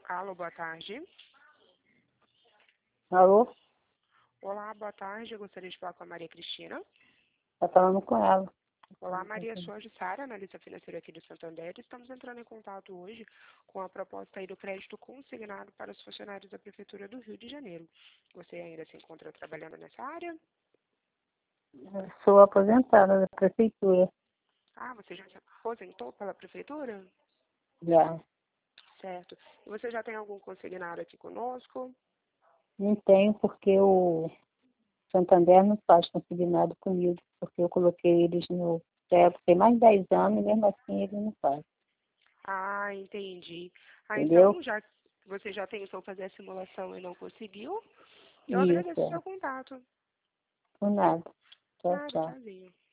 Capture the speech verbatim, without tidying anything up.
Alô, boa tarde. Alô? Olá, boa tarde. Eu gostaria de falar com a Maria Cristina. Tá falando com ela. Olá, Maria, sou a Jussara, analista financeira aqui do Santander. Estamos entrando em contato hoje com a proposta aí do crédito consignado para os funcionários da Prefeitura do Rio de Janeiro. Você ainda se encontra trabalhando nessa área? Eu sou aposentada da prefeitura. Ah, você já se aposentou pela Prefeitura? Já. Certo. E você já tem algum consignado aqui conosco? Não tenho porque o Santander não faz consignado comigo, porque eu coloquei eles no teto tem mais de dez anos e mesmo assim ele não faz. Ah, entendi. Ah, Entendeu? então, já que você já tentou fazer a simulação e não conseguiu, eu Isso, agradeço o é. seu contato. Por nada. Tchau, Nada, tchau. tchauzinho.